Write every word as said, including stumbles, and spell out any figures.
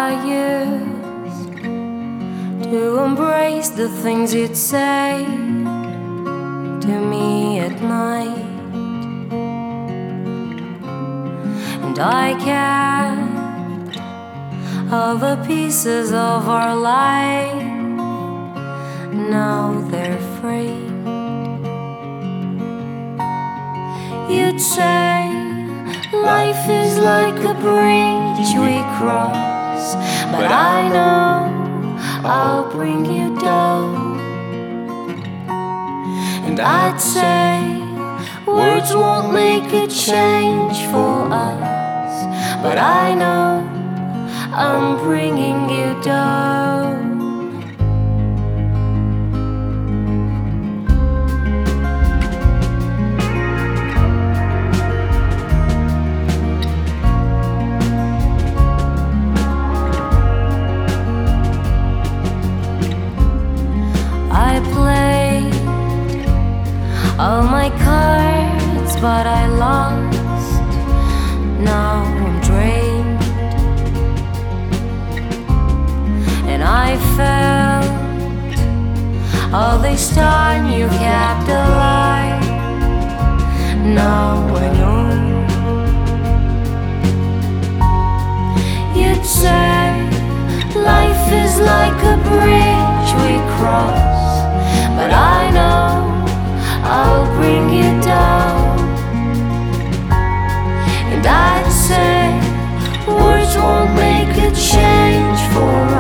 I used to embrace the things you'd say to me at night, and I kept all the pieces of our life. Now they're free. You'd say life is like a bridge we cross, but I know I'll bring you down. And I'd say words won't make a change for us, but I know I'm bringing you down. I played all my cards, but I lost. Now I'm drained, and I felt all this time you kept alive. Now I know. You'd say life is like a bridge we cross, but I know I'll bring you down. And I'd say words won't make a change for us,